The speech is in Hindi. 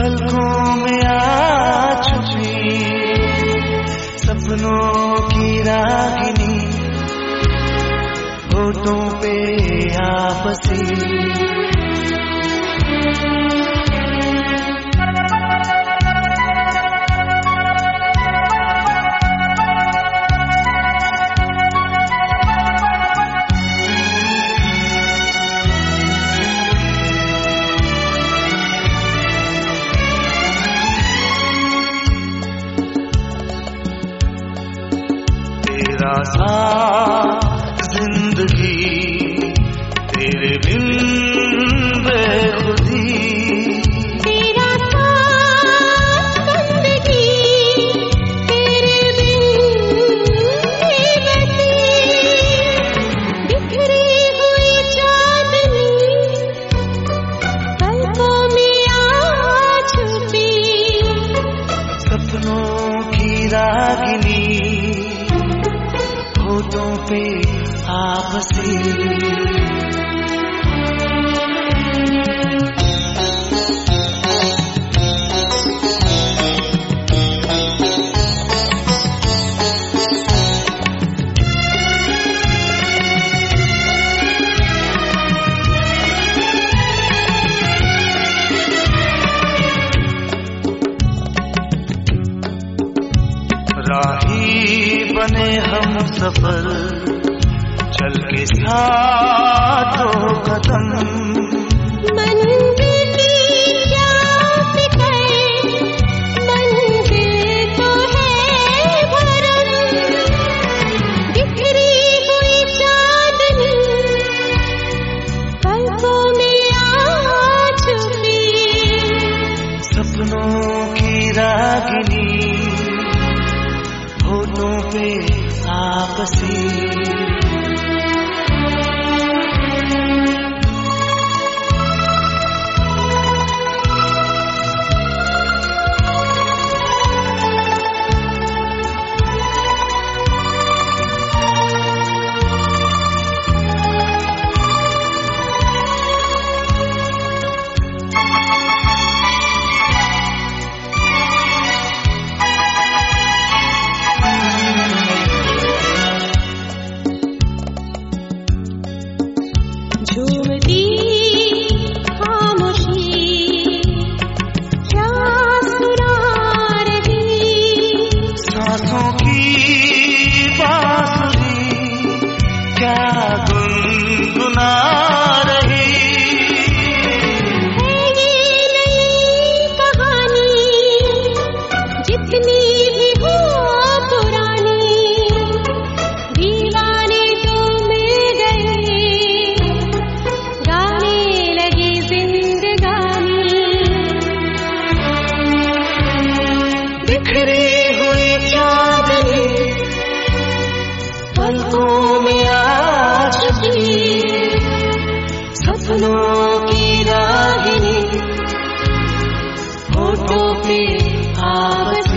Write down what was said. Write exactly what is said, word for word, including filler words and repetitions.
पलकों में आ छुपी सपनों की रागिनी, होठों पे आ बसी। तेरा साथ जिंदगी तेरे बिन बेखुदी, तेरा साथ जिंदगी तेरे बिन बेबसी। बिखरी हुई चांदनी पलकों में आ छुपी, सपनों की रागिनी, होठों पे आ बसी। राही बने हम सफर चल के साथ दो कदम, मंजिल की क्या फिक्र, मंजिल तो है भरम। बिखरी हुई चांदनी पलकों में आ छुपी, सपनों की रागिनी, होठों पे आ बसी। झूमती खामोशी क्या सुना रही, सांसों की बांसुरी क्या गुनगुना रही। है ये नई कहानी जितनी भी हो पुरानी, दीवाने जो मिल गए गाने लगे जिंदगानी। बिखरी हुई चांदनी पलकों में आ छुपी, सपनों की रागिनी, होठों पे आ बसी।